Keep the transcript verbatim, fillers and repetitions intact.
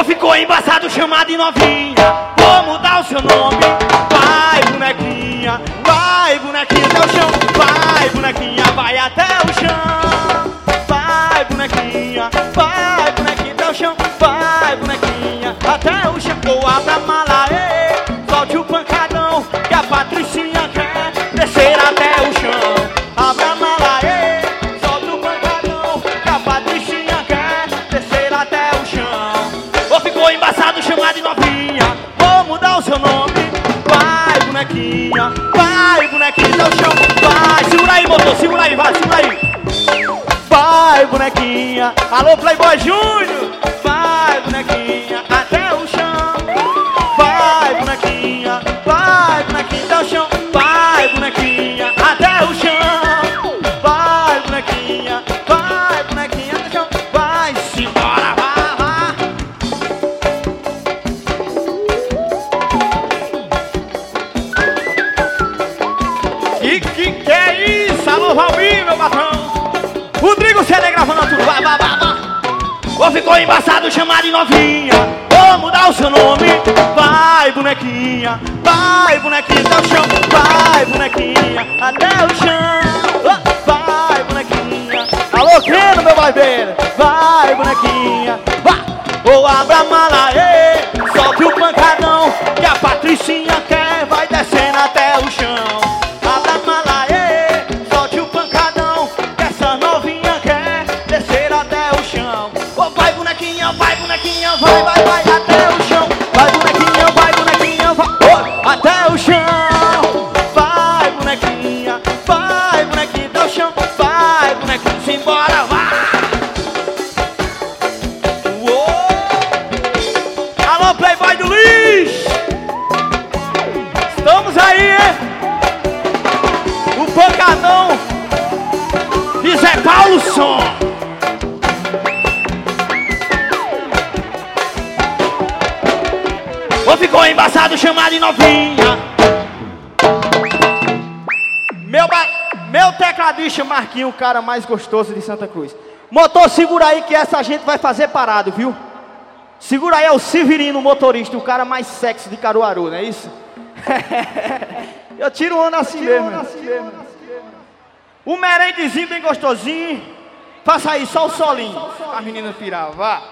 Ou ficou embaçado, chamado de novinha. Vou mudar o seu nome. Vai, bonequinha, vai, bonequinha até o chão. Vai, bonequinha, vai até o chão. Vai, bonequinha, vai, bonequinha até o chão. Vai, bonequinha, até o chão. Ou abra a mala, ê, solte o pancadão, que a Patricinha quer descer até o chão. Abra a mala, ê, solte o pancadão, que a Patricinha quer descer até o chão. Ou ficou embaçado, chamado de novinha. Vou mudar o seu nome. Vai, bonequinha, vai, bonequinha até o chão. Vai, segura aí, motor, segura aí, vai, segura aí. Vai, bonequinha, alô, Playboy Júnior. Vai, bonequinha, até o chão. Vai, bonequinha, vai, bonequinha até o chão. Vai, bonequinha, até o chão. Vai, bonequinha, vai, bonequinha até o chão. Vai, simbora, vá, vá. E que que é isso? Alô, Valmir, meu patrão. Rodrigo C D gravando tudo, vai, vai, vai, vai. Ou ficou embaçado, chamado de novinha. Vou mudar o seu nome. Vai, bonequinha, vai, bonequinha até o chão. Vai, bonequinha, até o chão. Vai, bonequinha, alô, Creno, meu barbeiro. Vai, bonequinha, vai. Ou abra a mala, ê, solte o pancadão, que a Patricinha quer, vai descendo até o chão. Abra a mala, ê, solte o pancadão, que essa novinha quer descer até o chão. Oh, vai, bonequinha, vai, bonequinha, vai, vai, vai, até o chão. Vai, bonequinha, vai, bonequinha, vai, oh, até o chão. Vai, bonequinha, vai, bonequinha, até o chão. Vai, bonequinha, simbora, vai. Uou. Alô, Playboy do lixo. Estamos aí, hein? O pancadão de Zé Paulo Som. Ou ficou embaçado, chamado de novinha. Meu, ba... Meu tecladista Marquinho, o cara mais gostoso de Santa Cruz. Motor, segura aí que essa gente vai fazer parado, viu? Segura aí, é o Severino, motorista, o cara mais sexy de Caruaru, não é isso? Eu tiro onda assim mesmo. O merenguezinho bem gostosinho. Faça aí, só o solinho. A menina pirar, vá.